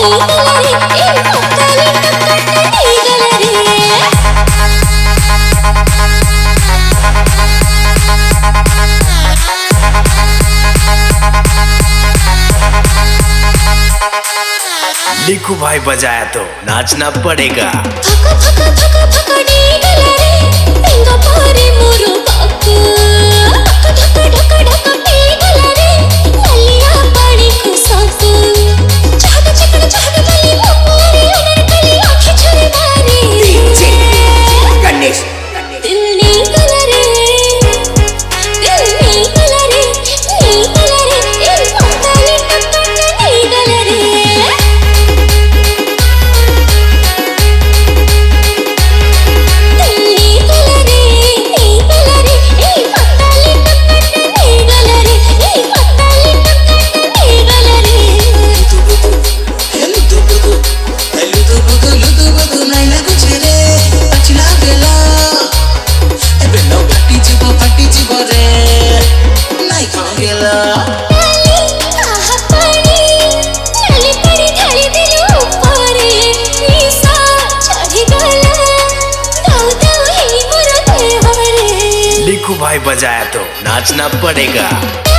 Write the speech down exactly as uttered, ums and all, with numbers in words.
लिखू भाई बजाया तो नाचना पड़ेगा। फका फका फका फका डीगला रे तेंगा पारे मोरो बाकू ढका ढका ढका डीगला रे ललिया पाड़ी खुसाकू चाहत चिकन चाहत गली मोरे अनर गली आँखें छुरी मारे डीजे गणेश दिल निकला रे दिल निकला रे निकला रे ए पताली टक्कर निकला रे लिखू भाई बजाया तो नाचना पड़ेगा।